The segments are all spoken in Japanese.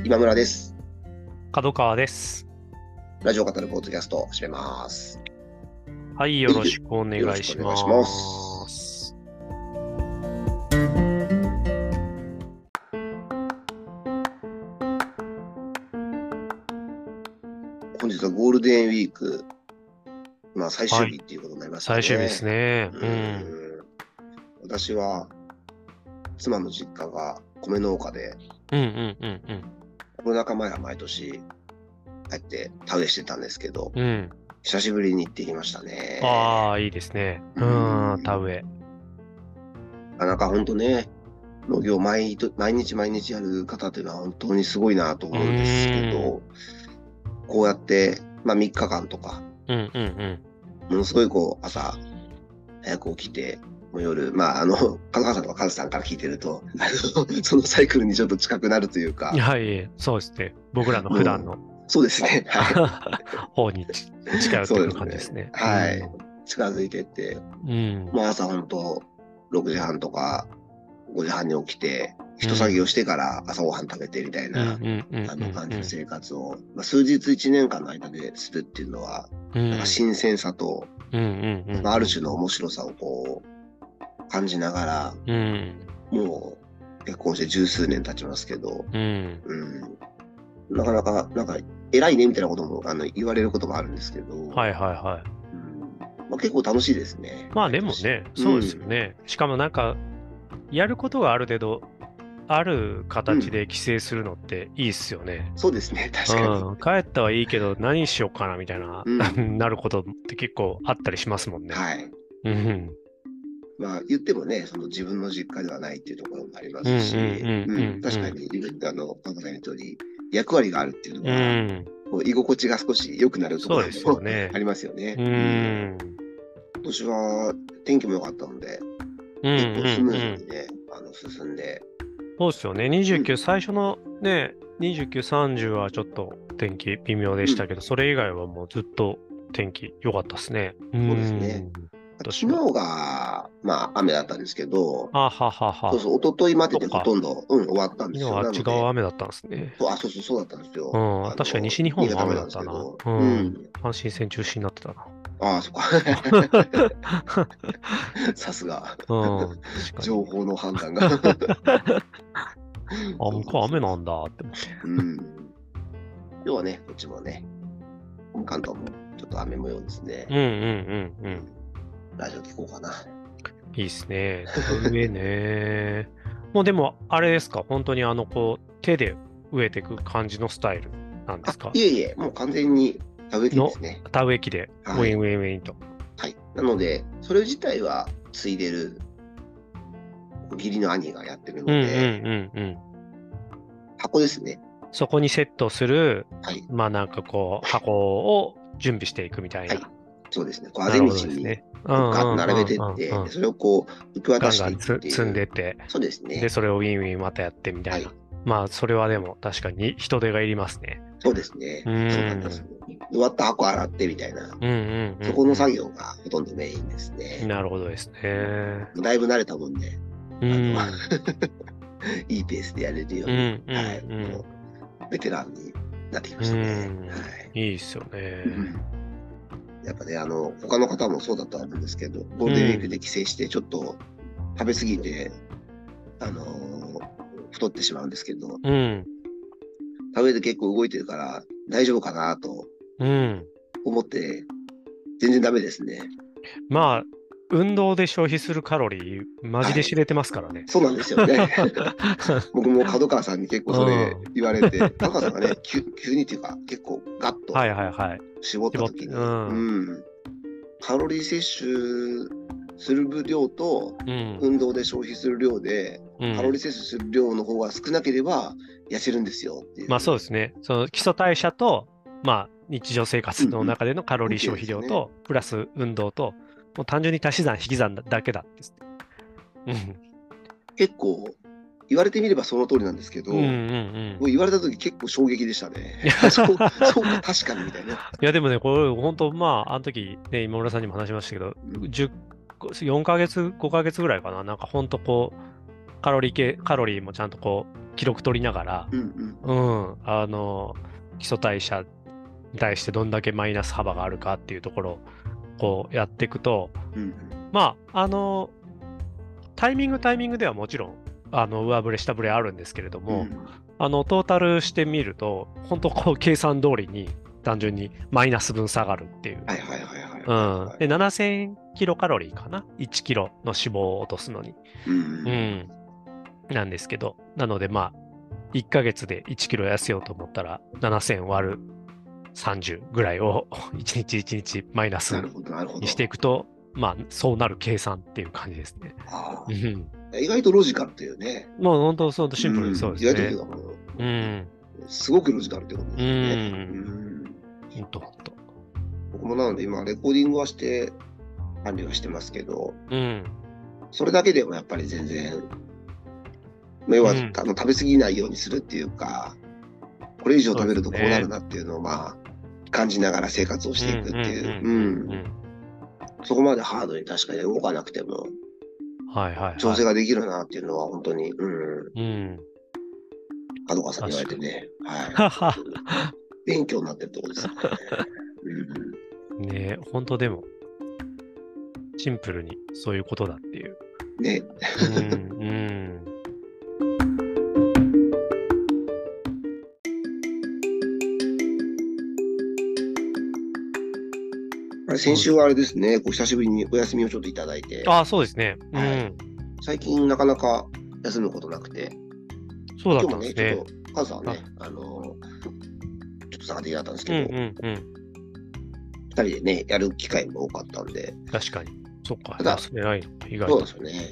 今村です。 角川です。 ラジオ語るポッドキャストを始めます。 はい、よろしくお願よろしいしくお願いしまます。 す。 本日はゴールデンウィーク、最終はい、 日っていうことになりますか最終日ですね。 ね。 ううん。 ん。私は妻の実家が米農家で、 うんうんうんうん。 コロナ禍前は毎年帰って田植えしてたんですけど、 うん。 久しぶりに行ってきましたね。 ああ、いいですね。 うん。 田植え。 なかなか本当ね、農業毎日毎日やる方っていうのは本当にすごいなとう思うんですけーん。 ど、こうやって、3日間とか、 うんうんうん。 ものすごい朝早く起きて、もう夜、金川さんとかカズさんから聞いてると、そのサイクルにちょっと近くなるというか、 はい、そうですね。僕らの普段もう、 のそうですね。はい。 方に近寄ってくるそうですね。 感じですね。うはい。 ん。 近づいてって、 うん。 もう朝本当、6時半とか5時半に起きて、一作業うん。 してから朝ごはん食べてみたいうんうな、 んうんうん感じのうん。 生活を、数日1年間の間でするっていうのは、なんかうん。 新鮮さと、 うんうんうんある種のうん。 面白さを感じながら、 うん。 もう結婚して十数年経ちますけど、 うん。 うん、なかなか、偉いねみたいなことも言われることもあるんですけど、 はいはいはい。 結構楽しいですね、 まあ毎年。 でもね、そうですよね。しかもなんか、やることがある程度、あるうん、 形で規制するのっていいっすよね。 そうですね、確かに。 うん。帰ったはいいけど、何しようかなみたいな、 うん、 なることって結構あったりしますもんね。 はい。 うん。 言ってもね、その自分の実家ではないっていうところもありまうんうすし、 んうんう確かんに、パパさんの通り、役割があるっていうのうん。 は、 うん。 居心地が少し良くなるところそうですよもあね。 りますよね。 ううん。 ん。 今年は天気も良かったので、 うん結構スムーうんうん。 ズにね、進んで、 そうですよね。 うん、 29、最初のね、29、30はちょっと天気微妙でうん、 したけど、それ以外はもうずっと天気良かったですね。 そうですね。昨私は。 日が、雨だったんですけど、 あははは。 そうそう、一昨日まででほそっか。 とんど、終わったんですよ。 昨日あっちなので、 側雨だったんですね。 そうそう、そうだったんですよ。 うん。確かに西日本も雨新潟までなんですだったな。 けど、 うん。 うん。 阪神戦中止になってたな。 ああ、そっか。さすが。 うん。確かに。 情報の判断があ、 そう向こうそうそうそ雨なんだって思って。 う。うん。今日はね、こっちもね、関東もちょっと雨模様ですね。 うんうんうんうん。 うん。ラジオ聞こうかな。 いいっすね。田植えね。もうでも、あれですか、本当に手で植えていく感じのスタイルなんですか？ いえいえ、もう完全に田植え機でのすね。 田植え機で、ウはい。 ィンウィンウィンと。 はい。なので、それ自体は継いでる義理の兄がやってるうんうので、 んうんうん。 箱ですね。 そこにセットする、 はい。 まあなんかこう、箱を準備していくみたいはい。 な。 そうですね。あぜなるほ道にどですね。うんうガーッと並べんうんてって、で、 うんうん。 それを受け渡ガンしていくっガン積んていう。 でて、 そうですで、 ね。 それをウィンウィンまたやってみたいな。 はい。 まあ、それはでも確かに人手がいりますね。 そうですね。 うそうなんです。 ーん。 終わった箱洗ってみたいな。 うんうんうそこの作ん業がほとんどメインですうん。 ね。 なるほどですね。 だいぶ慣れたもんで、 うあの、 ん。 いいペースでやれるように、 うんうはい。 んベテランになってきまうん。 したね。 うん。 はい。 いいっすよね。 やっぱね、他の方もそうだとは思うんですけど、ゴールデンウィークうん。 で帰省してちょっと食べ過ぎて、あのー太ってしまうんですけど、 うん。 食べて結構動いてるから大丈夫かなとうん。 思って、全然ダメですね。 まあ、運動で消費するカロリー、マジはい。 で知れてますからね。 そうなんですよね。僕も角川さんに結構うそれん。 言われて、角川さんがね、急にっていうか、結構ガッとはいはいはい。 絞った絞って、 時に、 うん。 カロリー摂取する量と、 うん。 運動で消費する量で、カロリーうん。 摂取する量の方が少なければ痩せるんですよっていまあそうう。 ですね。その基礎代謝と、まあ日常生活の中でのカロリー関係消ですよね。 費量と、プラス運動と、もう単純に足し算引き算だけだって言って。 結構、言われてみればその通りなんですけど、 うんうんうん。 言われた時結構衝撃でしたね。そうか、確かにみたいな。 いやでもね、これ本当、まあ、あの時ね、今村さんにも話しましたけど、 うん、 4ヶ月、5ヶ月ぐらいかな。なんか本当こう、カロリーもちゃんとこう、 記録取りながら、 うんうん。 基礎代謝に対してどんだけマイナス幅があるかっていうところをこうやっていくと、 うんうん。 まあ、タイミングではもちろん、上振れ、下振れあるんですけれども、 うんトータルしてみると、本当こう、計算通りに、単純にマイナス分下がるっていう。 はいはいはいはいはいうん。で、 はい。 7000キロカロリーかな ?1 キロの脂肪を落とすのに。 うんううんん。なんですけど、なのでまあ、1ヶ月で1キロ痩せようと思ったら、7000割る30ぐらいを1日1日マイナスなるほどなるほにしていど。 くと、まあ、そうなる計算っていう感じですね。 あうん。 あ。意外とロジカルっていうね。 もう本当、そうシンプルにそううん。意外とっていですね。 うかもう、 うん。 すごくロジカルってことでうすよね。うん。 ん。 ほんとほんと。 僕もなので今、レコーディングはして管理はしてますけど、 うん。 それだけでもやっぱり全然、要は、 うん食べ過ぎないようにするっていうか、これ以上そうで食べるとこうなるすね。 なっていうのをまあ、感じながら生活をしていくっていう、 うん。 そこまでハードに確かに動かなくても、 はいはいはい。 調整ができるなっていうのは本当に、 うん。 角川さんに言われ確かに。 てね、はい。 はは。 勉強になってるところですね。 ねえ、本当でも、シンプルにそういうことだっていう。 ね。 うん。 先週はあれですね、こう久しぶりにお休みをちょっといただいて、 ああ、そうですね。うはい。 ん。 最近なかなか休むことなくて、 そうだっ今日もね、 たんですね。 ちょっと、カズさんはあ、 ね、ちょっと参加できなかったんですけど、 うん。 二人でね、やる機会も多かったんで、 確かに。そっか、 ただ、 休めないのか、意外そうなんでと。 すよね。 うん。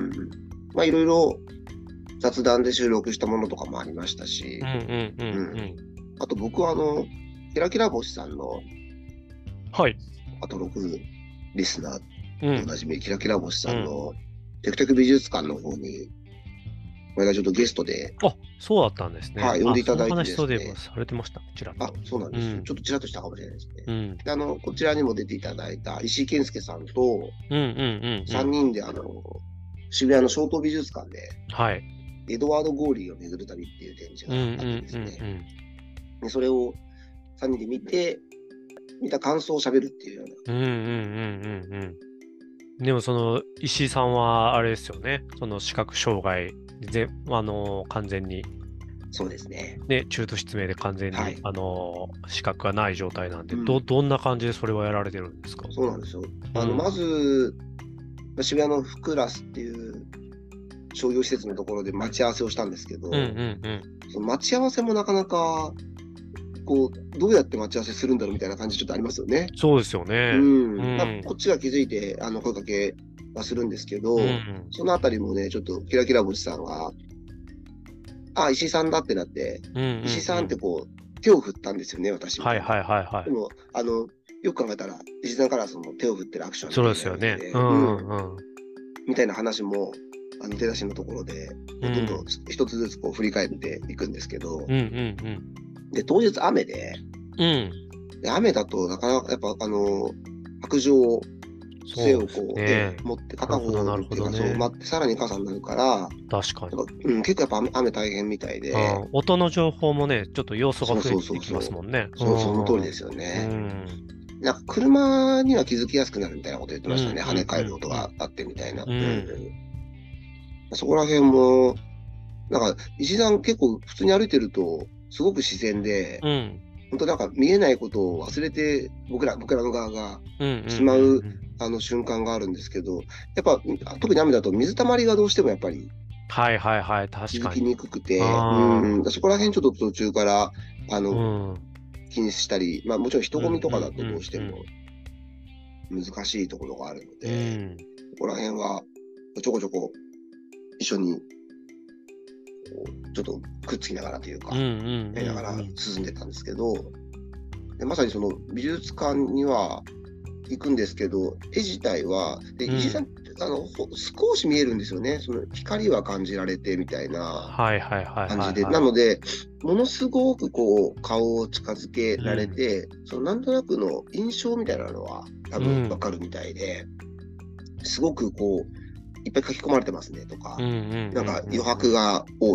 まあ、いろいろ雑談で収録したものとかもありましたし、あと僕はキラキラ星さんのはい。 登録リスナーうん。 でおなじみ、キラキラ星さんのテクテク美術館の方に、これがちょっとゲストで、 あ、そうだったんですね。 はい、呼んあ、 でいただいてその話、そうでもですね、 されてました。ちらっあ、 と。 そうなんです。 うん。 ちょっとちらっとしたかもしれないですね。 うん。 で、こちらにも出ていただいた石井健介さんと、3人で渋谷の小東美術館で、 はい。 エドワード・ゴーリーを巡る旅っていう展示があってですね、でそれを3人で見た感想を喋るっていうような。 でもその石井さんはあれですよね。その視覚障害で、完全に、 そうですね。 ね、中途失明で完全に、 はい。 視覚がない状態なんで、 うん、 どんな感じでそれはやられてるんですか？ そうなんですよ。 うん。 まず、渋谷のフクラスっていう商業施設のところで待ち合わせをしたんですけど、その待ち合わせもなかなか、こう、どうやって待ち合わせするんだろうみたいな感じちょっとありますよね。 そうですよね。 まあ、こっちが気づいて、声かけはするんですけど、そのあたりもね、ちょっとキラキラ星さんが、あ、石井さんだってなって、石井さんってこう、手を振ったんですよね、私みたいな。でも、よく考えたら、石井さんからその手を振ってるアクションはそう見ですよね。 ていないわけで、みたいな話も、出だしのところで、どんどん一つずつこう振り返っていくんですけど、で、当日雨で、で雨だとなかなか、やっぱ白状杖をこう、持って片方っていうか、そう、待って、さらに傘になるから、 確かに。結構やっぱ雨大変みたいで、 音の情報もね、ちょっと要素が増えてきそうますもんね。 そう、その通りですよね。なんか車には気づきやすくなるみたいなこと言ってましたね。跳ね返る音があってみたいな。そこら辺も、なんか石井さん結構普通に歩いてると、すごく自然で、本当なんか見えないことを忘れて、僕らの側がしまう瞬間があるんですけど、やっぱ特に雨だと水たまりがどうしてもやっぱり気づきにくくて、そこら辺ちょっと途中から気にしたり、まあもちろん人混みとかだとどうしても難しいところがあるので、そこら辺はちょこちょこ一緒にちょっとくっつきながらというか、やりながら進んでたんですけど、でまさにその美術館には行くんですけど、絵自体は、で石井さん、少し見えるんですよね。その光は感じられてみたいな感じで。なので、ものすごくこう、顔を近づけられて、そのなんとなくの印象みたいなのは多分わかるみたいで、すごくこう、いっぱい書き込まれてますねとか、なんか余白が多い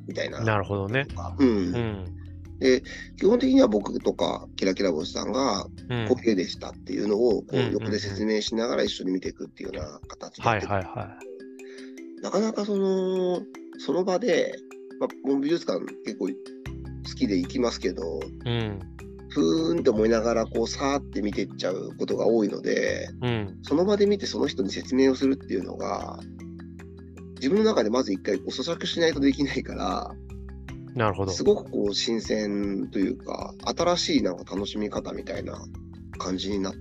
みたいな。 なるほどね。 うん。で、基本的には僕とか、キラキラ星さんが、こういう絵でしたっていうのを、こう、横で説明しながら一緒に見ていくっていうような形でやってる。なかなかその場で、美術館結構好きで行きますけど、ふーんって思いながら、こう、さーって見ていっちゃうことが多いので、その場で見てその人に説明をするっていうのが、自分の中でまず一回咀嚼しないとできないから、 なるほど。 すごくこう新鮮というか、新しいなんか楽しみ方みたいな感じになって、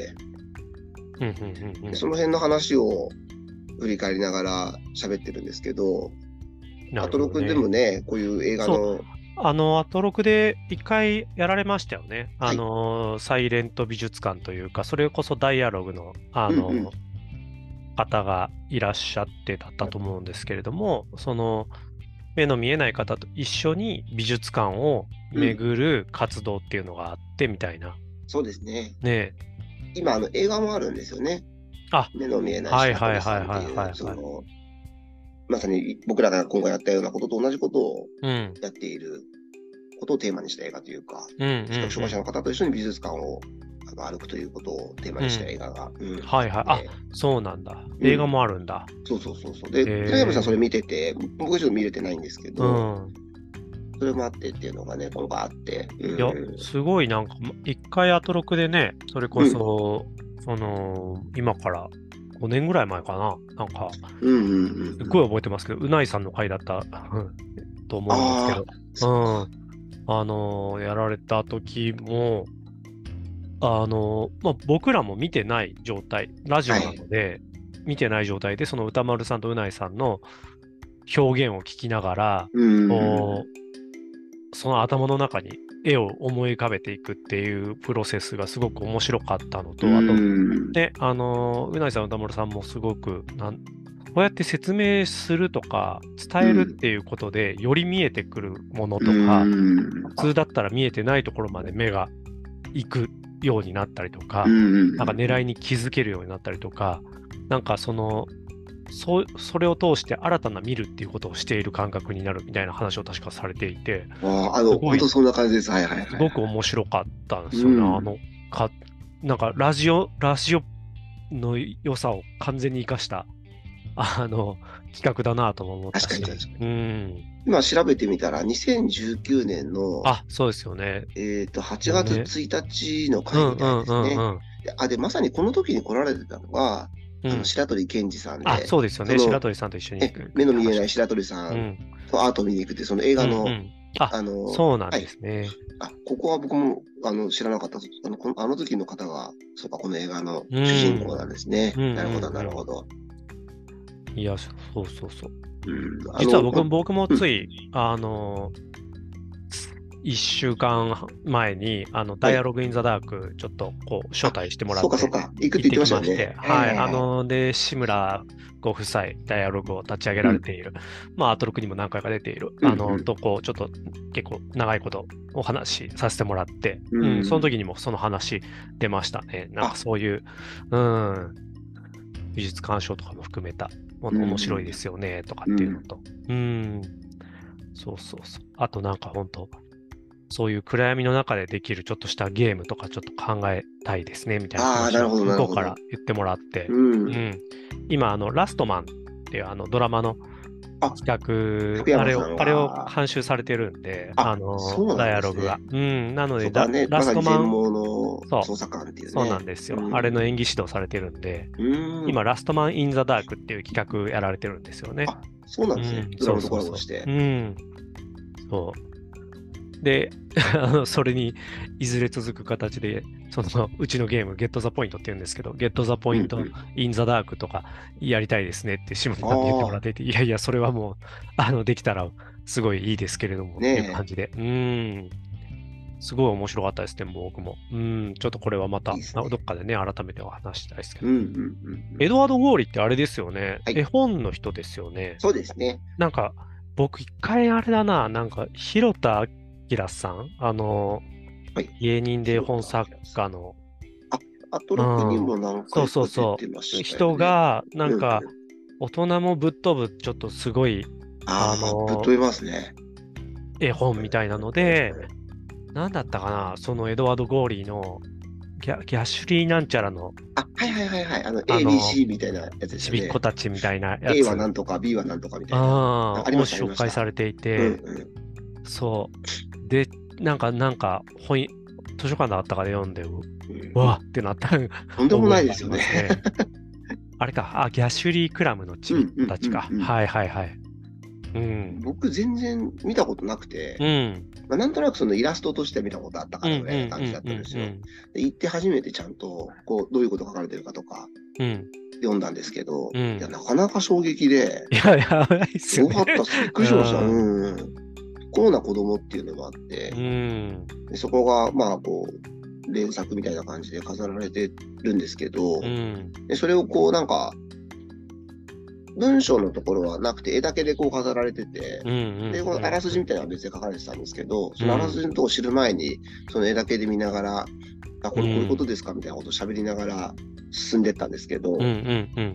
その辺の話を振り返りながら喋ってるんですけど、アトロクでもね、こういう映画の。 アトロクで一回やられましたよね。サイレント美術館というか、それこそダイアログの、方がいらっしゃってだったと思うんですけれども、その目の見えない方と一緒に美術館を巡る活動っていうのがあってみたいな。 そうですね。 ね、 今映画もあるんですよね。目の見えない白鳥さんっていう、まさに僕らが今回やったようなことと同じことをやっていることをテーマにした映画というか、視覚障害者の方と一緒に美術館を歩くということをテーマにした映画が。 そうなんだ。映画もあるんだ。 そう。で、寺山さんそれ見てて、僕はちょっと見れてないんですけど、それもあってっていうのがね、今回あって。 いや、すごいなんか、一回アトロクでね、それこそ、今から5年ぐらい前かな。なんか、すっごい覚えてますけど、うないさんの回だったと思うんですけど、やられた時も、僕らも見てない状態、ラジオなので、見てない状態で、その歌丸さんとうないさんの表現を聞きながら、その頭の中に絵を思い浮かべていくっていうプロセスがすごく面白かったのと、あと、で、うないさん、歌丸さんもすごく、こうやって説明するとか、伝えるっていうことで、より見えてくるものとか、普通だったら見えてないところまで目が行くようになったりとか、なんか狙いに気づけるようになったりとか、なんかそれを通して新たな見るっていうことをしている感覚になるみたいな話を確かされていて、 本当そんな感じです。すごく面白かったんですよね。なんかラジオの良さを完全に生かした企画だなとも思ったし。 確かに。今調べてみたら、2019年の、 そうですよね。 8月1日の回みたいですね。で、まさにこの時に来られてたのが、白鳥健二さんで。 そうですよね。白鳥さんと一緒に行く。 目の見えない白鳥さんとアート見に行くって、その映画の、 そうなんですね。 ここは僕も知らなかった。あの時の方が、そうか、この映画の主人公なんですね。なるほど。 いや、そう。実は僕もつい、1週間前に、ダイアログインザダーク、ちょっとこう、招待してもらって。 そうか。行くって言ってましたね。 で、志村ご夫妻、ダイアログを立ち上げられている、アトロクにも何回か出ている、とこう、ちょっと結構長いことお話しさせてもらって、その時にもその話出ましたね。なんかそういう、美術鑑賞とかも含めたもの面白いですよね、とかっていうのと。そう。あとなんか本当そういう暗闇の中でできるちょっとしたゲームとかちょっと考えたいですねみたいな話を向こうから言ってもらって、今ラストマンっていうドラマの企画、あれを監修されてるんで、ダイアログが。なので、 ラストマン捜査官っていうね。 そうなんですよ。あれの演技指導されてるんで、今、ラストマン・イン・ザ・ダークっていう企画やられてるんですよね。 そうなんですね。ドラマとコラボして。 そう。で、それにいずれ続く形で、うちのゲーム、ゲット・ザ・ポイントって言うんですけど、ゲット・ザ・ポイント・イン・ザ・ダークとかやりたいですねって志村さんに言ってもらっていて、いや、それはもう、できたらすごいいいですけれども、っていう感じで。すごい面白かったですね、僕も。ちょっとこれはまた、どっかでね、改めてお話したいですけど。エドワード・ウォーリーってあれですよね。絵本の人ですよね。 そうですね。 なんか、僕一回あれだな、なんか、広田明さん芸人で本作家の。 アトロクにも何回か出てましたよね。 人が、なんか、大人もぶっ飛ぶ、ちょっとすごい、 ぶっ飛びますね。 絵本みたいなので、なんだったかな、そのエドワード・ゴーリーのギャシュリーなんちゃらの、 あ、はいはいはいはい。 あの、 ABC みたいなやつですちびっよね。 こたちみたいなや A はなつ、 んとか B はなんとかみたいな。ありましたありを紹ました。 介されていうんて、 うん。 そう。で、図書館だったかで読んで、ううんうん、 わーってなった覚とんでもなえがありいですよね。 ますね。あれか、ギャシュリー・クラムのちびっうんうんこたちか。 うんうん。 はいはいはい。うん。 僕全然見たことなくて、 うん。 まあ、なんとなくそのイラストとして見たことあったかうんうなぐらいな感じだっんうんたんですよ。 うんで、行って初めてちゃんと、こう、どういうこと書かれてるかとかうん。 読んだんですけど、いや、 うん。 なかなか衝撃で、 いや、やばいっすすよね。 ごかったっす。びっくうりしました。うん。 んうん。不幸な子供っていうのもあっうて、 ん。 でそこが、まあ、こう、連作みたいな感じで飾られてるんですけど、 うん。 でそれをこう、なんか、文章のところはなくて、絵だけでこう飾られてて、 うん。 で、こうん。 のあらすじみたいなのは別で書かれてたんですけど、そのあらすうん。 じのところを知る前に、その絵だけで見ながら、あ、こうん。 れこういうことうん。 ですかみたいなことを喋りながら進んでったんですけど、 うん。うん。うん。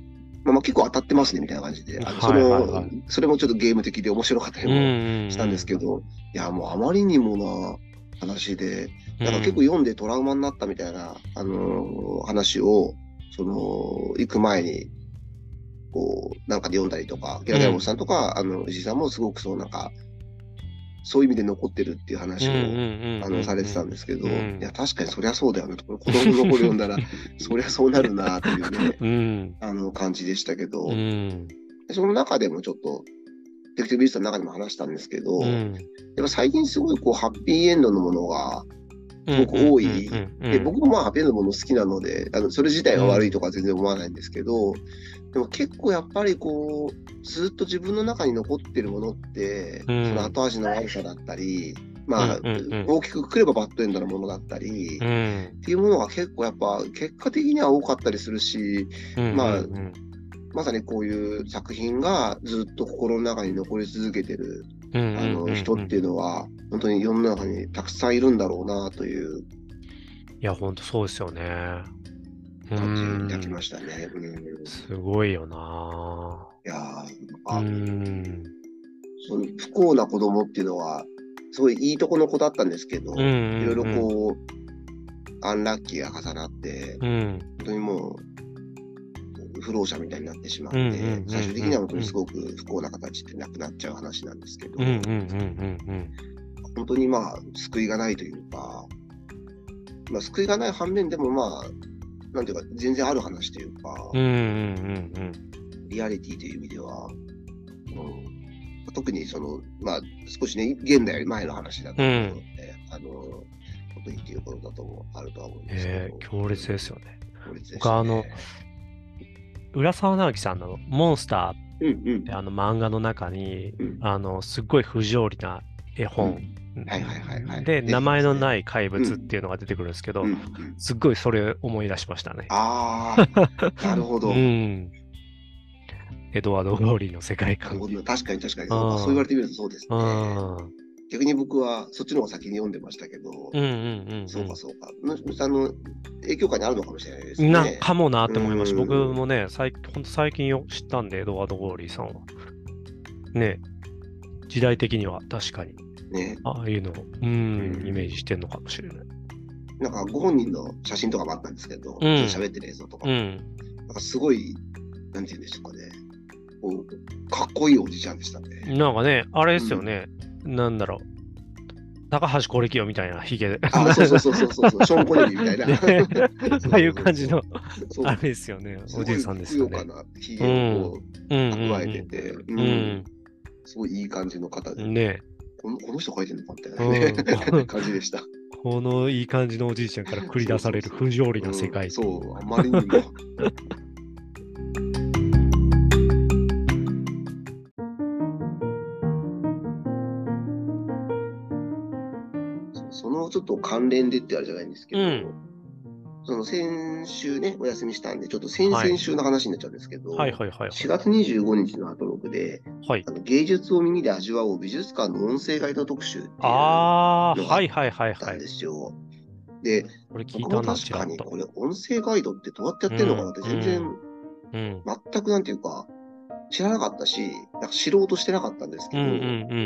まあ、結構当たってますねみたいな感じで、 はいはいはい。 それもちょっとゲーム的で面白かったりうん。 もうしたんですけん。 ど、いや、もうあまりにもな話で、 うん。 なんか結構読んでトラウマになったみたいな、話を、行く前に、こう、なんかで読んだりとか、キラキラモンさんとか、石井さんもすごくそう、なんか、そういう意味で残ってるっていううん。う話を、されてたんん。 ですけど、 うん。 いや、確かにそりゃそうだよね。これ子供の頃読んだら、そりゃそうなるなっていうね、 うん。 感じでしたけうど、 ん。 その中でもちょっと、テクテクビストの中でも話したんですけど、やっうん。 ぱ最近すごいこう、ハッピーエンドのものが、 うん。 すごく多うん。 い。で、 うん。 僕もまあ、ハッピーエンドのもの好きなので、それ自体うん。 が悪いとか全然思わないんですけど、でも結構やっぱりこう、ずっと自分の中に残ってるものって、そのうん。 後味の悪さだったり、まあ、 うん。うん。 大きくくればバッドエンドのものだったり、 うん。 っていうものが結構やっぱ結果的には多かったりするし、 うん。 まあ、 うん。 まさにこういう作品がずっと心の中に残り続けてる、 うん。 人っていうのは、本当に世の中にたくさんいるんだろうなといういや、ほんとそうですよね。う感じいただきまん。 したね。 すごいよな。 いやー、 うん。 その不幸な子供っていうのは、すごいいいとこの子だったんですけうん。 ど、いろいろうん。 こう、アンラッキーが重なって、 うん。 本当にもう、不老者みたいになってしまっうん。うて、 ん。 最終的には本当うん。 にすごく不幸な形で亡くなっちゃう話なんですけど、 うん。うん。うん。うん。 本当にまあ、救いがないというか、まあ、救いがない反面でもまあ、なんていうか、全然ある話というか、 うん。うん。うん。 リアリティという意味では、特にその、まあ、少しね、現代より前の話だと思うので、特にっていうことだともあるとは思うんですけど、 強烈ですよね。 強烈でし僕たね。 浦沢直樹さんのモンスターっうんうんて漫画の中に、 うんすっごい不条理な絵本うんはいはいはいはい。 で、 出て名前きますね。 のない怪物っうんていうのが出てくるんですけど、 うんうん。 すっごいそれ思い出しましたね。 ああ、なるほうど。 ん。エドワード・ゴーリーの世界観で。 なるほど。確かに確かに。 うん。 そう言われてみるとそうですうね。 ん。 逆に僕はそっちの方が先に読んでましたけど、 うんうんそうかそうか。影響下にあるのかもしれないですうん。なんね。 かもなって思いました。僕うん。 もね、ほんと最近知ったんで、エドワード・ゴーリーさんは。ね、時代的には確かに、 ね。 ああいうのを、イメージしてんのかもしれない。 なんかご本人の写真とかもあったんですけど、 うん。 喋ってる映像とかも、 うん。 なんかすごい、なんて言うんでしょうかね。こうかっこいいおじちゃんでしたね。 なんかね、あれですようん。 ね。なんだろう。高橋是清みたいなヒゲで。 あ、そうそうそうそうそうそう、ショーン・コネリーみたいな。 ね、 そうああいそうそうそう。 う感じの、あれそう。 ですよね。 すごいおじいさんでしたね。 ふくよかなひうげをん。 こうんう蓄えてて、 うん。 すごいいい感じの方で、 うん。ねこの人書いてるのかみたいなね、 うん。 感じでした。 このいい感じのおじいちゃんから繰りそ出されるうそうそう。 不条理な世界っていう。 そう、あまりにも。そのちょっと関連でってあれじゃないんですけど、 うん。 その先週ね、お休みしたんで、ちょっと先はい。 々週の話になっちゃうんですけど、 はいはいはいはい。 4月25日のアトロクで、 はい。 芸術を耳で味わおう美術館の音声ガイド特集っていうああ、 のがあっはいはいはいたんはい。 ですよ。で、 これ聞い僕もたな、 確ちらっと。 かにこれ音声ガイドってどうやってやっうん、 てるのかなってう全然ん、うん、 全くなんていうか知らなかったし、なんか知ろうとしてなかったんですうん、うけど、 ん、うん。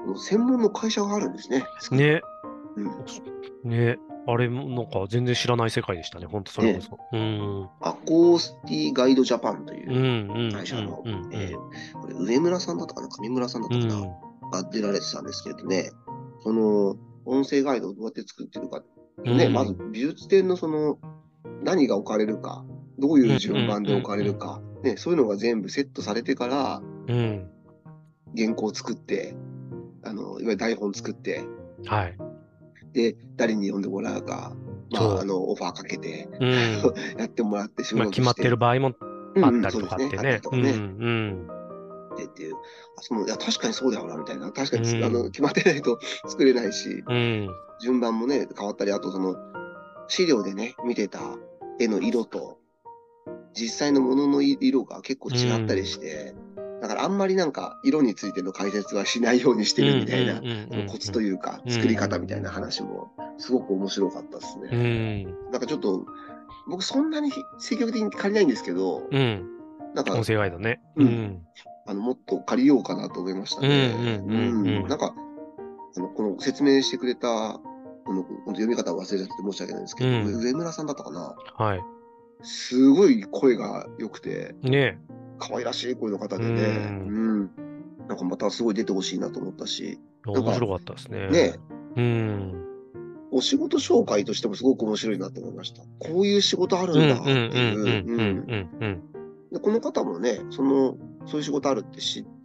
専門の会社があるんですね。 ね。 うん。 ね。あれもなんか全然知らない世界でしたね。本当それこそ。 アコースティガイドジャパンというんううんう会社の、 んうんこれ上村さんだったかな、上村さんだっうん。 たかな、が出られてたんですけれどね、その音声ガイドをどうやって作ってるか、ね、まず美術展の何が置かれるか、どういう順番で置かれるか、ね、そういうのが全部セットされてから、原稿を作って、いわゆる台本作って、 はい。 で、誰に読んでもらうか、オファーかけて、やってもらって仕事して。 決まってる場合もあったりとかってね。 っていう。いや、確かにそうだよな、みたいな。確かに、決まってないと作れないし、順番もね、変わったり、あと資料でね、見てた絵の色と、実際のものの色が結構違ったりして、だからあんまりなんか色についての解説はしないようにしてるみたいな、コツというか、作り方みたいな話もすごく面白かったですね。なんかちょっと、僕そんなに積極的に借りないんですけど、 なんか、音声ガイドね。 もっと借りようかなと思いましたね。なんか、この説明してくれた、読み方を忘れちゃって申し訳ないんですけど、上村さんだったかな。 はい。 すごい声が良くて、 ね、 可愛らしい声の方でね、なんかまたすごい出てほしいなと思ったし、 面白かったですね。 ね、お仕事紹介としてもすごく面白いなと思いました。こういう仕事あるんだっていう。で、この方もね、そういう仕事あるって知って、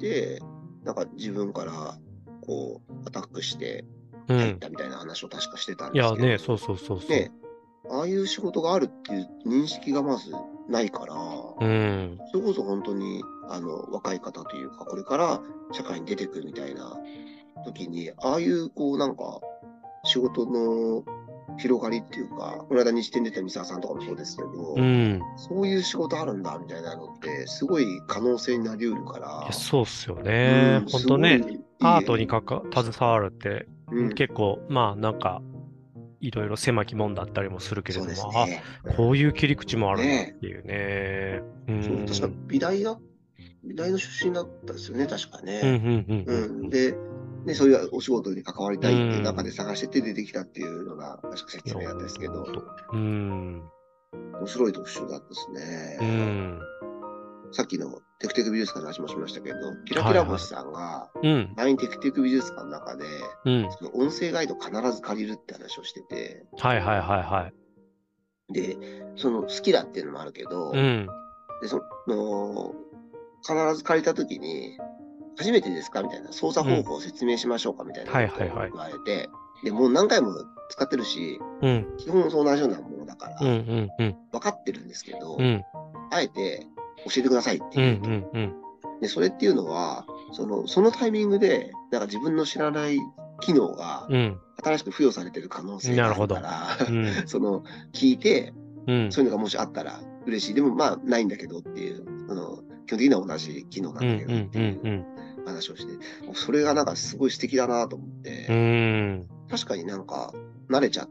なんか自分からこうアタックして入ったみたいな話を確かしてたんですけど、 いやね、そう。 ね、ああいう仕事があるっていう認識がまずないから、それこそ本当に若い方というか、これから社会に出てくるみたいな時に、ああいうなんか仕事の広がりっていうか、この間日展出た三沢さんとかもそうですけど、そういう仕事あるんだみたいなのって、すごい可能性になりうるから。 そうっすよね。本当ね、アートに携わるって、結構、なんか、いろいろ狭き門だったりもするけれども、こういう切り口もあるんだっていうね。 確か美大の出身だったですよね、確かね。で、そういうお仕事に関わりたいっていう中で探してて出てきたっていうのが、確か説明だったんですけど、面白い特集だったですね。さっきのテクテク美術館の話もしましたけど、キラキラ星さんが、前にテクテク美術館の中で、その音声ガイド必ず借りるって話をしてて、で、好きだっていうのもあるけど、で、必ず借りたときに、初めてですかみたいな、操作方法を説明しましょうかみたいなことを言われて、で、もう何回も使ってるし、基本同じようなものだから、分かってるんですけど、あえて教えてくださいっていうと。で、それっていうのは、そのタイミングで、なんか自分の知らない機能が、新しく付与されてる可能性があるから、聞いて、そういうのがもしあったら嬉しい。でもないんだけどっていう、基本的には同じ機能なんだけどっていう話をして、それがなんかすごい素敵だなと思って、確かになんか慣れちゃって、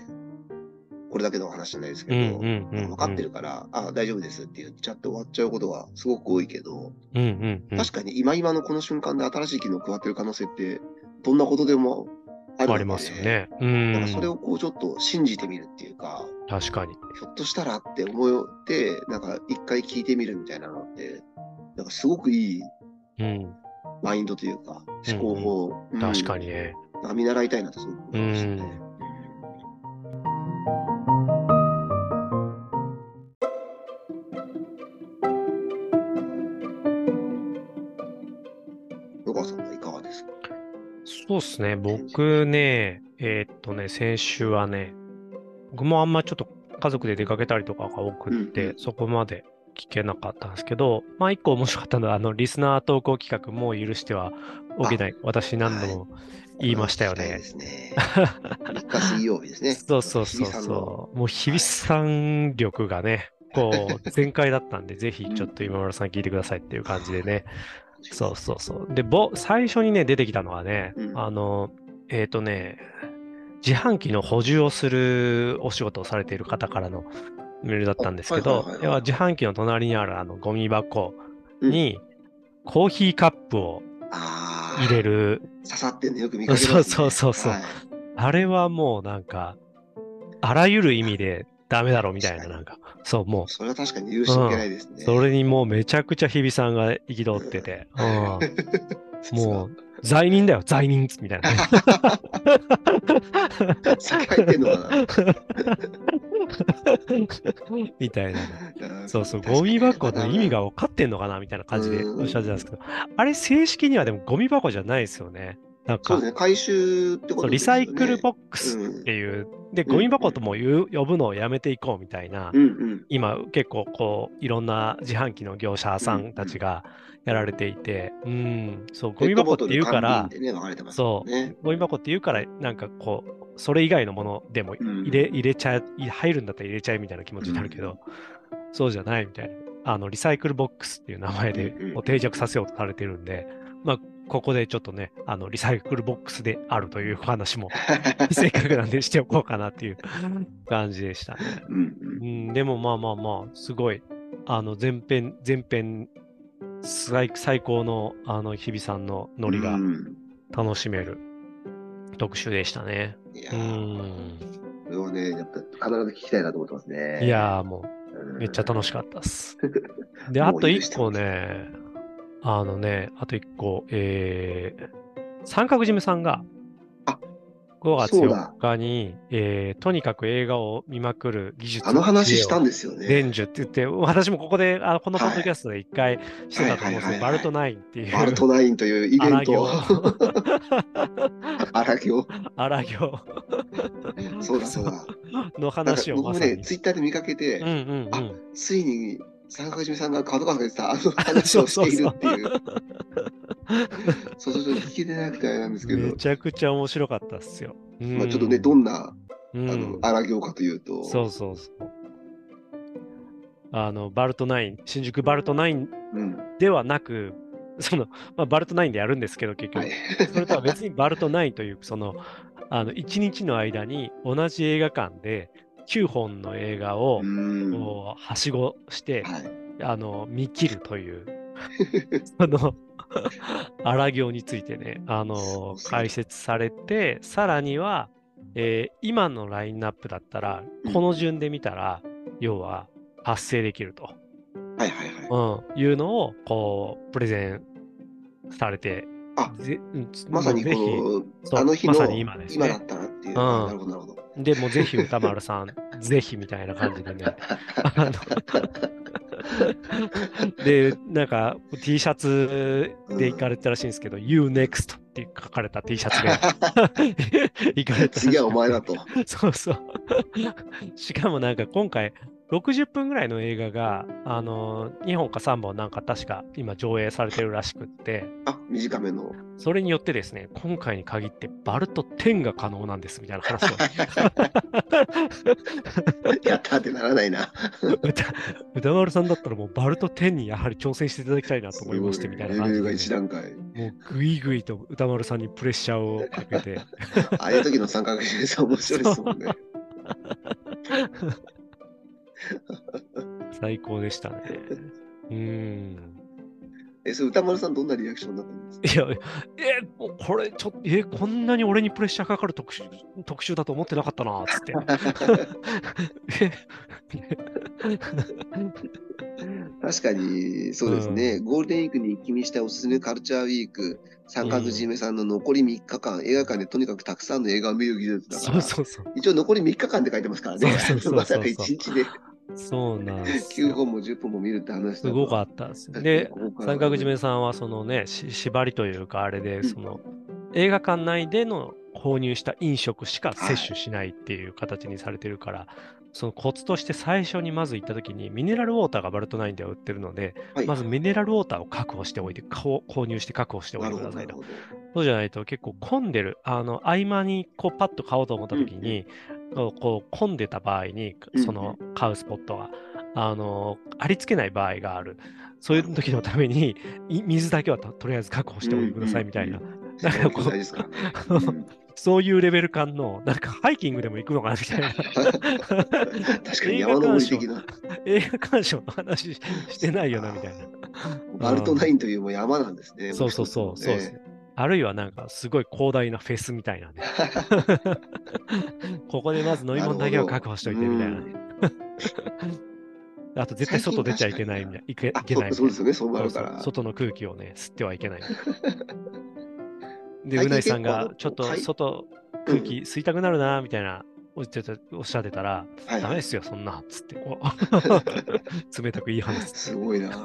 これだけの話じゃないですけど、分かってるから、大丈夫ですって言っちゃって終わっちゃうことがすごく多いけど、確かに今のこの瞬間で新しい機能加わってる可能性って、どんなことでもあるわけで、 ありますよね。 なんかそれをちょっと信じてみるっていうか、 確かに。 ひょっとしたらって思って、なんか一回聞いてみるみたいなのって、なんかすごくいいマインドというか、思考法。 確かにね。 見習いたいなとすごく思いましたね。野川さんはいかがですか？ そうっすね。僕ね、先週はね、僕もあんまちょっと家族で出かけたりとかが多くって、そこまで聞けなかったんですけど、一個面白かったのは、リスナー投稿企画、もう許してはおけない。私何度も言いましたよね。 ですね。3日水曜日ですね。 そう。もう日比さん力がね、全開だったんで、ぜひちょっと今村さん聞いてくださいっていう感じでね。で、最初にね、出てきたのはね、自販機の補充をするお仕事をされている方からのメールだったんですけど、自販機の隣にあるゴミ箱にコーヒーカップを入れる。 刺さってんのよく見かけますね。 そうそうそう。あれはもうなんか、あらゆる意味でダメだろみたいな、なんか、そう、もう。 それは確かに許しておけないですね。 それにもうめちゃくちゃ日比さんが憤ってて、もう、罪人だよ、罪人みたいな。 酒入ってんのかなみたいな。そうそう、ゴミ箱の意味が分かってんのかなみたいな感じでおっしゃってたんですけど、あれ正式にはでもゴミ箱じゃないですよね。なんか、 そうですね、回収ってことですよね。 リサイクルボックスっていう、で、ゴミ箱とも呼ぶのをやめていこうみたいな、今結構こう、いろんな自販機の業者さんたちがやられていて、そう、ゴミ箱って言うから、そう、ゴミ箱って言うから、なんかこう、それ以外のものでも入れちゃう、入るんだったら入れちゃうみたいな気持ちになるけど、そうじゃないみたいな。リサイクルボックスっていう名前で定着させようとされてるんで、まあ、ここでちょっとね、リサイクルボックスであるという話も、せっかくなんでしておこうかなっていう感じでしたね。でもまあまあまあ、すごい、前編、最高の、日比さんのノリが楽しめる特集でしたね。 いやこれをね、やっぱ必ず聞きたいなと思ってますね。 いやもう、めっちゃ楽しかったっす。で、あと一個ね、あと一個、三角締めさんが、5月4日に、とにかく映画を見まくる技術あの話したんですよね。 伝授って言って、私もここで、このポッドキャストで一回してたと思うんですけど、バルトナインっていう。 バルトナインというイベント。荒行。 荒行。 そうだそうだ。 の話を僕もね、ツイッターで見かけて、ついに三角締めさんが角川さんが言ってたあの話をしているっていう。そう聞けてなくてあれなんですけど。 めちゃくちゃ面白かったっすよ。 まあちょっとね、どんな、荒行かというと。 そうそうそう。バルトナイン、新宿バルトナインではなく、バルトナインでやるんですけど、結局。それとは別にバルトナインという、1日の間に同じ映画館で9本の映画をはしごして、見切るという、荒行についてね、解説されて、さらには、今のラインナップだったら、この順で見たら、要は達成できると。いうのを、こう、プレゼンされて、 まさにこの、あの日の今だったらっていう。なるほど、なるほど。 でもぜひ歌丸さん、ぜひみたいな感じでね。で、なんか T シャツで行かれたらしいんですけど、You Next って書かれた T シャツで行かれた。 次はお前だと。 そうそう。しかもなんか今回、60分ぐらいの映画が、2本か3本なんか確か今上映されてるらしくって。 短めの。 それによってですね、今回に限ってバルト10が可能なんですみたいな話を。 やったってならないな。 歌丸さんだったらもうバルト10にやはり挑戦していただきたいなと思いましてみたいな感じで、 レベルが1段階。 もうぐいぐいと歌丸さんにプレッシャーをかけて。 ああいう時の三角締めさん面白いですもんね。 最高でしたね。 それ歌丸さんどんなリアクションだったんですか？ いや、これちょっと、こんなに俺にプレッシャーかかる特集だと思ってなかったな、つって。 確かに、そうですね。ゴールデンウィークに君したおすすめカルチャーウィーク、三角締めさんの残り3日間、映画館でとにかくたくさんの映画を見る技術だから、一応残り3日間って書いてますからね。まさか1日で。 そうなんです。 9本も10本も見るって話すごかったです。で、三角締めさんはそのね、縛りというかあれで、映画館内での購入した飲食しか摂取しないっていう形にされてるから、そのコツとして最初にまず行った時にミネラルウォーターがバルトナインでは売ってるので、まずミネラルウォーターを確保しておいて、購入して確保しておいてくださいと。そうじゃないと結構混んでる、合間にこうパッと買おうと思った時に、こう混んでた場合に、買うスポットが、ありつけない場合がある。そういう時のために、水だけはとりあえず確保しておいてくださいみたいな。なんかこう、そういうレベル感の、なんかハイキングでも行くのかなみたいな。 確かに山登り的な。 映画鑑賞の話してないよなみたいな。 バルトナインというも山なんですね。 そうですね。 あるいはなんかすごい広大なフェスみたいなね。ここでまず飲み物だけは確保しといてみたいなね。あと絶対外出ちゃいけないみたいな。いけないみたいな。 そうですよね、そうなるそうそう。 から。 外の空気をね、吸ってはいけないみたいな。で、う最近ないさん結構がちょっと外空気うん。 吸いたくなるなみたいなおっしゃってたら、 はいはい。 ダメですよ、そんな、つってこう冷たく言い放つ。 すごいな。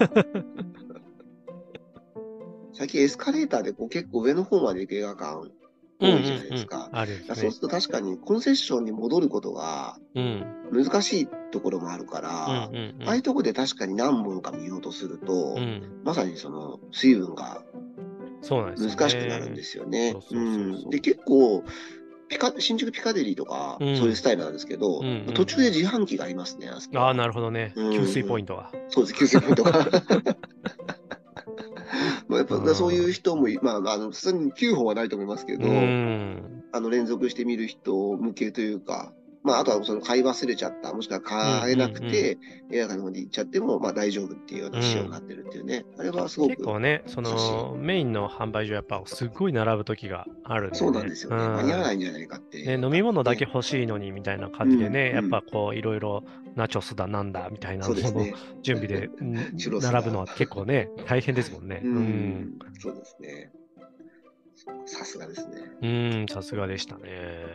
最近エスカレーターでこう結構上の方まで行く映画館多いじゃないですか。 あるですね。 そうすると確かにコンセッションに戻ることが難しいところもあるから、ああいうところで確かに何本か見ようとすると、まさにその水分が難しくなるんですよね。で、結構、新宿ピカデリーとか、そういうスタイルなんですけど、途中で自販機がありますね、あそこは。 ああ、なるほどね。給水ポイントが。 そうです、給水ポイントが。やっぱそういう人も、普通に9本はないと思いますけど、連続して見る人向けというか、あとはその買い忘れちゃった、もしくは買えなくて、映画館の方に行っちゃっても、大丈夫っていうような仕様になってるっていうね。あれはすごく。 結構ね、そのメインの販売所やっぱすごい並ぶ時があるんでね。 そうなんですよね。間に合わないんじゃないかっていう。 飲み物だけ欲しいのにみたいな感じでね、やっぱこういろいろナチョスだなんだみたいなもの準備で並ぶのは結構ね、大変ですもんね。 そうですね。さすがですね。 さすがでしたね。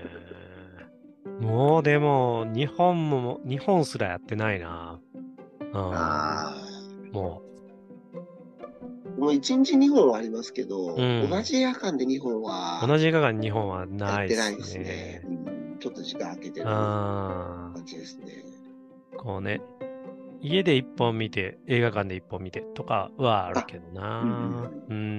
もうでも、日本すらやってないな。もう1日2本はありますけど、同じ映画館で2本は。 同じ映画館2本はないですね。ちょっと時間空けてる感じですね。 こうね、家で1本見て、映画館で1本見てとかはあるけどな。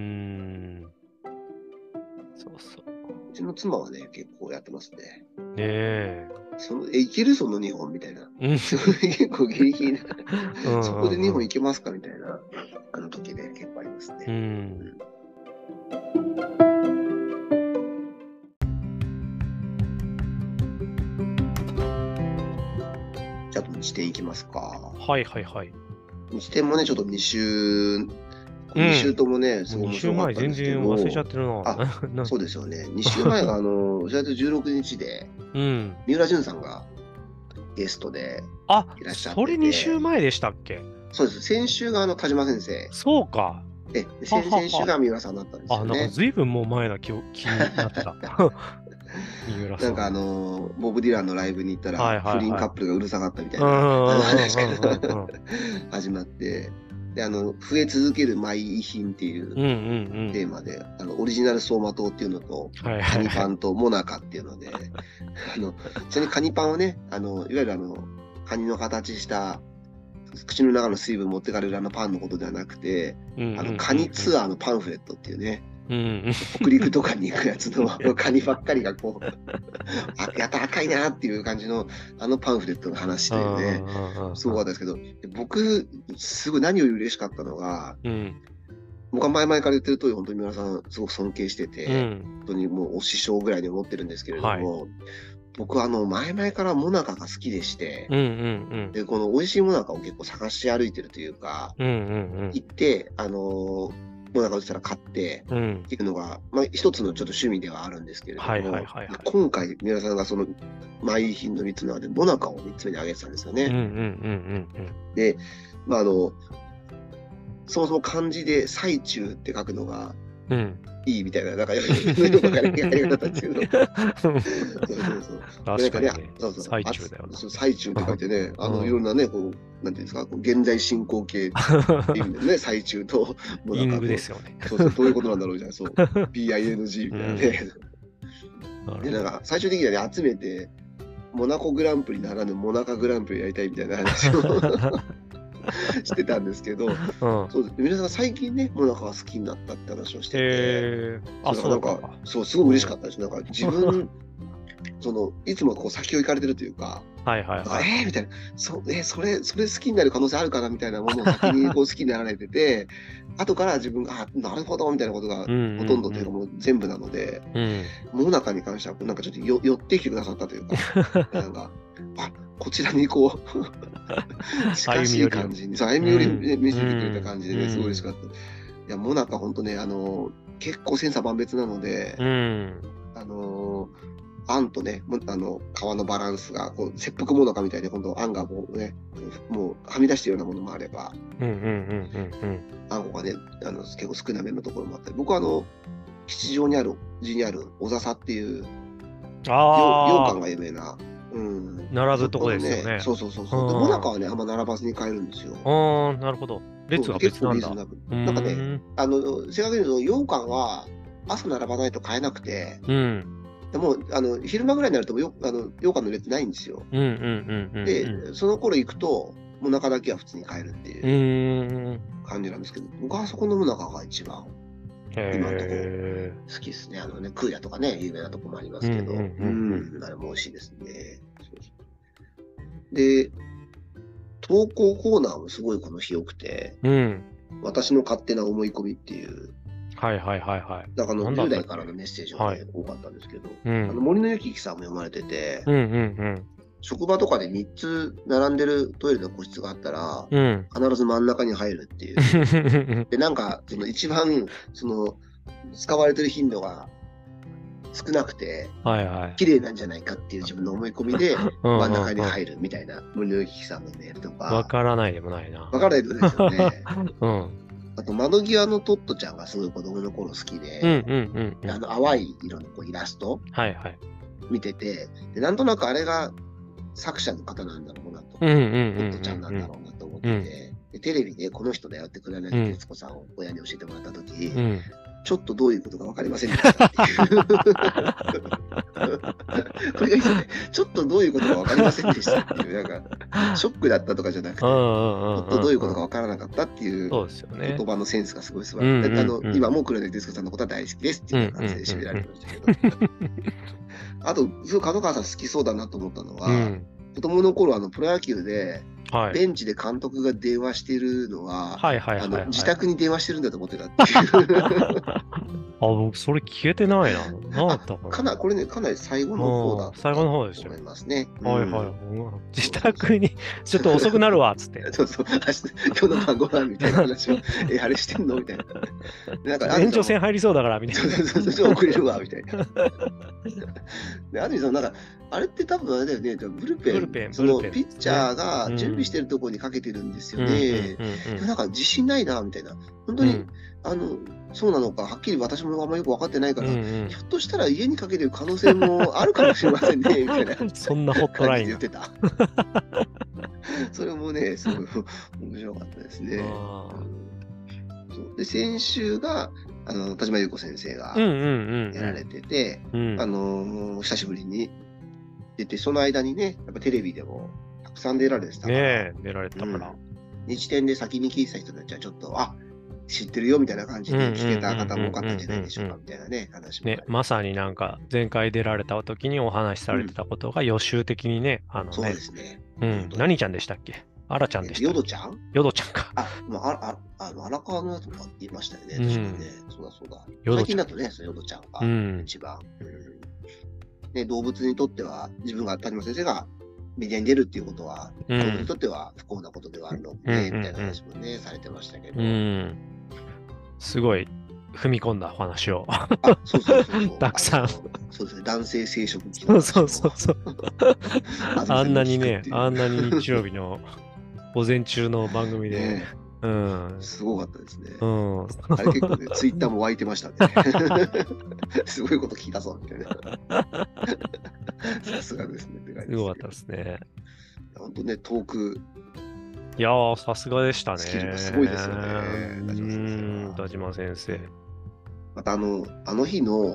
そうそう。 うちの妻はね、結構やってますね。 ねえ。 いけるその2本みたいな。結構ギリギリな。そこで2本いけますかみたいな、時で結構ありますね。じゃあ、日展いきますか。 はいはいはい。 日展もね、ちょっと2週ともね、すごい面白かったんですけど。 2週前全然忘れちゃってるな。 そうですよね。2週前が、4月16日で、三浦淳さんがゲストでいらっしゃってて。 それ2週前でしたっけ？ そうです。先週が田島先生。 そうか。 先々週が三浦さんだったんですよね。 なんか随分もう前な気になってた。 なんかボブ・ディランのライブに行ったら、不倫カップルがうるさかったみたいな話から始まって、で、増え続けるマイ遺品っていうテーマで、オリジナル走馬灯っていうのと、カニパンとモナカっていうので、ちなみにカニパンはね、いわゆるカニの形した、口の中の水分持ってかれるパンのことではなくて、カニツアーのパンフレットっていうね、北陸とかに行くやつのカニばっかりがこう、やた赤いなっていう感じのパンフレットの話というね、すごかったですけど、僕、すごい何より嬉しかったのが、僕は前々から言ってる通り、本当に皆さんすごく尊敬してて、本当にもうお師匠ぐらいに思ってるんですけれども、僕は前々からモナカが好きでして、で、この美味しいモナカを結構探し歩いてるというか、行って、モナカ売ってたら買ってっていうのが、一つのちょっと趣味ではあるんですけれども、今回、皆さんがその、マイ品の3つの中でモナカを3つ目に挙げてたんですよね。で、そもそも漢字で最中って書くのがいいみたいな、なんかよくやり方だったんですけど。 確かにね。最中だよな。 最中って書いてね、いろんなね、こう、なんていうんですか、現在進行形っていう意味でね、最中と、 イングですよね。 そう、どういうことなんだろうじゃん、そう。PING みたいなね。で、なんか、最終的にはね、集めて、モナコグランプリならぬモナカグランプリやりたいみたいな話をしてたんですけど、そうです。皆さん最近ね、モナカが好きになったって話をしてて、そう、すごい嬉しかったです。なんか自分、いつもこう先を行かれてるというか、みたいな、それ好きになる可能性あるかなみたいなものを先にこう好きになられてて、後から自分が、なるほどみたいなことがほとんどというかもう全部なので、モナカに関してはなんかちょっと寄ってきてくださったというか、なんか、こちらにこう、近しい感じに、歩み寄り見せてくれた感じでね、すごい嬉しかった。いや、モナカ本当ね、 結構千差万別なので、あんとね、皮のバランスがこう切腹ものかみたいで、今度あんがもうね、もうはみ出してるようなものもあれば、あんこがね、結構少なめのところもあったり、僕は吉祥にある小笹っていう羊羹が有名な、 並ぶとこですよね。 そう。で、もなかはね、あんま並ばずに買えるんですよ。 なるほど。列が別なんだ。 なんかね、正確に言うと、羊羹は朝並ばないと買えなくて、でも昼間ぐらいになると羊羹の列ないんですよ。で、その頃行くと、もなかだけは普通に買えるっていう感じなんですけど、僕はそこのもなかが一番、今のところ好きですね。空也とかね、有名なとこもありますけど、あれも美味しいですね。で、投稿コーナーもすごいこの日良くて、私の勝手な思い込みっていう、だから10代からのメッセージが、多かったんですけど、森のゆきさんも読まれてて、職場とかで3つ並んでるトイレの個室があったら、必ず真ん中に入るっていう。で、なんか、一番、使われてる頻度が少なくて、綺麗なんじゃないかっていう自分の思い込みで、真ん中に入るみたいな、森のゆきさんのメールとか。 わからないでもないな。 わからないでもないですよね。あと、窓際のトットちゃんがすごい子供の頃好きで、淡い色のイラスト見てて、で、なんとなくあれが作者の方なんだろうなと、トットちゃんなんだろうなと思ってて、でテレビでこの人だよって黒柳徹子さんを親に教えてもらったとき、ちょっとどういうことか分かりませんでしたっていう。これがいいですよね。ちょっとどういうことか分かりませんでしたっていう、なんか、ショックだったとかじゃなくて、ちょっとどういうことか分からなかったっていう言葉のセンスがすごい素晴らしい。今も黒柳徹子さんのことは大好きですっていう感じで締められましたけど。あと、角川さん好きそうだなと思ったのは、子供の頃プロ野球で、ベンチで監督が電話してるのは、自宅に電話してるんだと思ってたっていう。 僕、それ聞けてないな。何だったかな。 これね、かなり最後の方だったと思いますね。 自宅に、ちょっと遅くなるわ、つって。 そう、今日の晩ご飯みたいな話を、あれしてんのみたいな。 なんか延長戦入りそうだから、みたいな。 そう、遅れるわ、みたいな。で、安住さん、なんか、あれって多分あれだよね、ブルペン、ピッチャーが準備してるところにかけてるんですよね。なんか自信ないな、みたいな。本当に、そうなのか、はっきり私もあんまよく分かってないから、ひょっとしたら家にかけてる可能性もあるかもしれませんね、みたいな。 そんなホットライン言ってた。それもね、すごい面白かったですね。で、先週が、田島優子先生がやられてて、久しぶりに出て、その間にね、やっぱテレビでもたくさん出られてたから。 出られたから。 日展で先に聞いてた人たちはちょっと、知ってるよみたいな感じで聞けた方も多かったんじゃないでしょうかみたいなね、話も。 ね、まさになんか前回出られた時にお話しされてたことが予習的にね、 そうですね。 何ちゃんでしたっけ？あらちゃんでした。 ヨドちゃんか。 荒川のやつも言いましたよね。確かにね。そうだ。最近だとね、ヨドちゃんが一番。ね、動物にとっては、自分が、田島先生がメディアに出るっていうことは、動物にとっては不幸なことではあるので、みたいな話もね、されてましたけど。 すごい踏み込んだお話を。 そう。 たくさん。 そうですね、男性生殖器の話を。そう。あんなに日曜日の午前中の番組で。 すごかったですね。あれ結構ね、ツイッターも湧いてましたね。すごいこと聞いたぞ、みたいな。さすがですね、って感じです。 すごかったですね。 本当ね、トーク。 いやー、さすがでしたね。 スキルがすごいですよね。 田島先生。 またあの日の、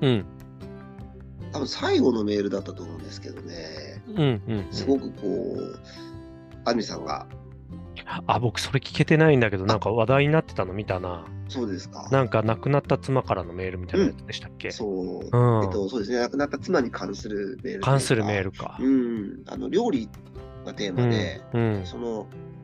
多分最後のメールだったと思うんですけどね。すごくこう、安住さんが、 僕それ聞けてないんだけど、なんか話題になってたの見たな。 そうですか。 なんか亡くなった妻からのメールみたいなやつでしたっけ？ そう。そうですね。亡くなった妻に関するメール。 関するメールか。 料理がテーマで、その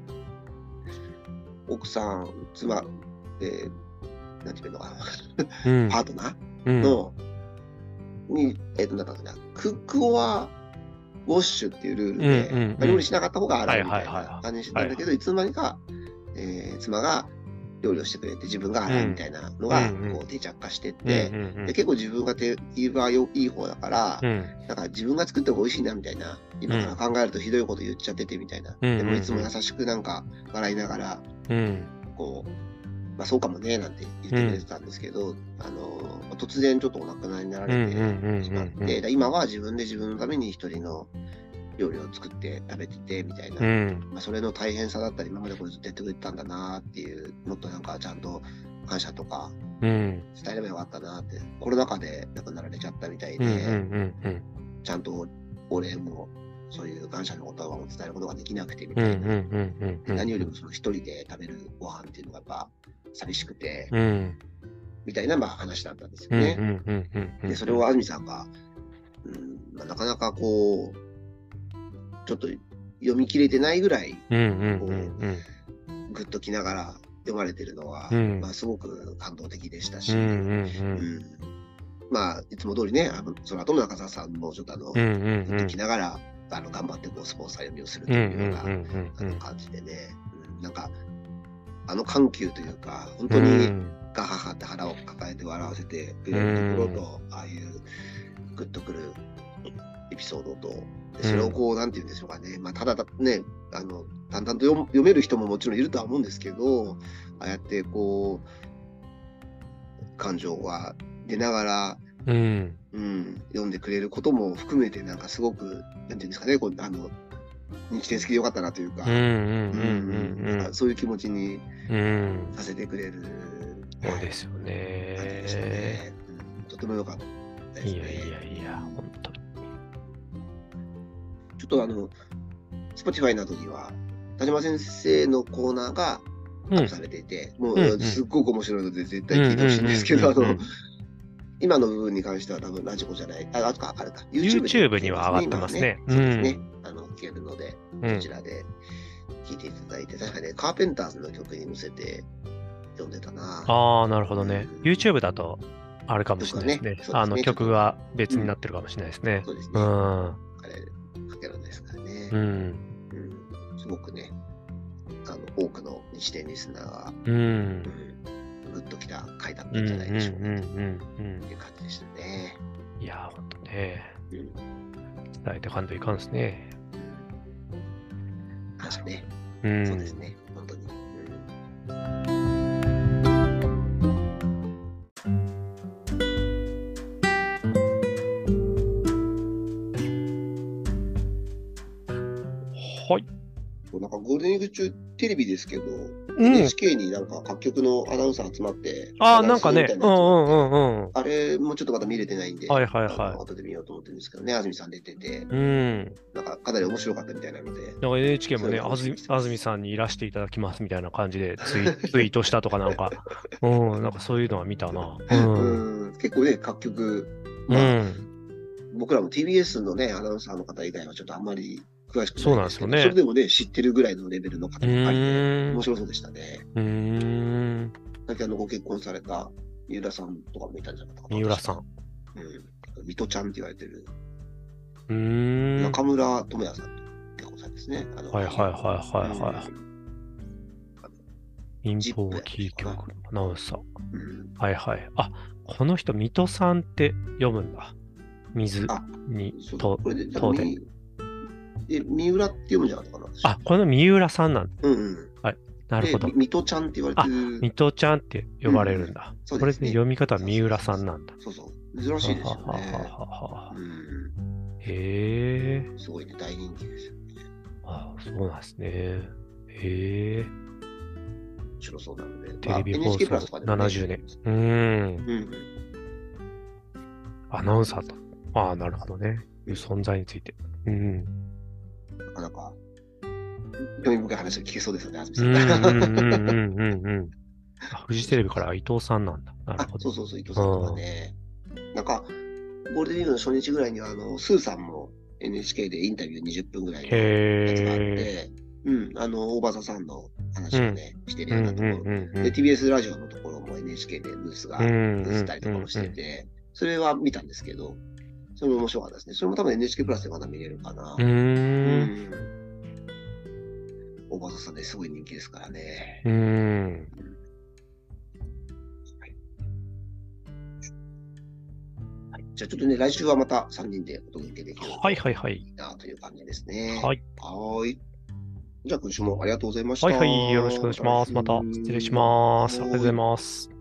奥さん、妻、なんていうのかな、パートナーの、に、なんだったかな、クックオアウォッシュっていうルールで、料理しなかった方が洗うみたいな感じにしてたんだけど、いつの間にか、妻が料理をしてくれて、自分が洗うみたいなのが、こう定着化してって、で結構自分が手際いい方だから、なんか自分が作っても美味しいなみたいな、今から考えるとひどいこと言っちゃっててみたいな。でもいつも優しくなんか笑いながら、こう、まあそうかもね、なんて言ってくれてたんですけど、突然ちょっとお亡くなりになられてしまって、今は自分で自分のために一人の料理を作って食べててみたいな、まあそれの大変さだったり、今までこれずっとやってくれてたんだなっていう、もっとなんかちゃんと感謝とか伝えればよかったなって、コロナ禍で亡くなられちゃったみたいで、ちゃんとお礼もそういう感謝の言葉を伝えることができなくてみたいな、何よりもその一人で食べるご飯っていうのがやっぱ寂しくて、みたいなまあ話だったんですよね。で、それを安住さんが、まあ、なかなかこう、ちょっと読み切れてないぐらい、グッときながら読まれてるのは、まあ、すごく感動的でしたし、まあ、いつも通りね、その後の中澤さんもちょっとグッときながら、頑張ってこうスポンサー読みをするというような感じでね、なんか、緩急というか、本当にガハハって腹を抱えて笑わせてくれるところと、ああいうグッとくるエピソードと、それをこう、なんていうんでしょうかね、まあ、ただね、淡々と読める人ももちろんいるとは思うんですけど、ああやってこう、感情が出ながら、読んでくれることも含めて、なんかすごく、なんていうんですかね、こう人気点好きでよかったなというか、そういう気持ちにさせてくれる。 そうですよね。 とても良かったですね。 いや、本当に。 ちょっとSpotify などには、田島先生のコーナーがアップされていて、もうすっごく面白いので絶対聞いてほしいんですけど、今の部分に関しては多分ラジコじゃない、あれか、 YouTube には上がってますね。 そうですね。聞けるので、こちらで聞いていただいて、確かね、カーペンターズの曲に乗せて読んでたな。 ああ、なるほどね。YouTube だと、あれかもしれないですね。曲が別になってるかもしれないですね。 そうですね。あれ、かけるんですからね。すごくね、多くの日天リスナーが、グッときた回だったんじゃないでしょうかという感じでしたね。 いやー、ほんとね。伝えてかんといかんですね。 感謝ね。そうですね、本当に。 はい。 なんかゴールデンウィーク中、テレビですけど、NHK になんか各局のアナウンサー集まって、 なんかね、 あれもちょっとまだ見れてないんで、後で見ようと思ってるんですけどね、安住さん出てて、なんかかなり面白かったみたいなので。 なんか NHK もね、安住さんにいらしていただきますみたいな感じでツイートしたとかなんか、なんかそういうのは見たな。 結構ね、各局、僕らも TBS のね、アナウンサーの方以外はちょっとあんまり詳しくないんですけど、それでもね、知ってるぐらいのレベルの方ばっかりで、面白そうでしたね。さっきご結婚された三浦さんとかもいたんじゃなかったかな。 三浦さん。 水戸ちゃんって言われてる。 中村智也さんと結婚されですね。 民放キー局のアナウンサー。あ、この人、水戸さんって読むんだ。水にとで。 三浦って読むんじゃなかったかな。 あ、この三浦さんなんだ。はい。なるほど。 水戸ちゃんって言われてる。 水戸ちゃんって呼ばれるんだ。これで読み方は三浦さんなんだ。 そうそう。珍しいですよね。 へえ。 すごいね、大人気ですよね。 そうなんですね。へえ。 面白そうなので。 テレビ放送70年。アナウンサーと。なるほどね。いう存在について。 なかなか興味深い話を聞けそうですよね、安住さん。 フジテレビから伊藤さんなんだ。なるほど。 そう、伊藤さんとかね。なんか、ゴールデンウィークの初日ぐらいには、スーさんも NHK でインタビュー20分ぐらいのやつがあって、大場さんの話をね、してるようなところ。で、TBS ラジオのところも NHK でブースが映ったりとかもしてて、それは見たんですけど、それも面白かったですね。それも多分 NHK プラスでまだ見れるかな。大場さんですごい人気ですからね。 じゃあちょっとね、来週はまた3人でお届けできるはいはいはい。 いいなという感じですね。 はい。 はい。じゃあ今週もありがとうございました。 はいはい。よろしくお願いします。また失礼します。ありがとうございます。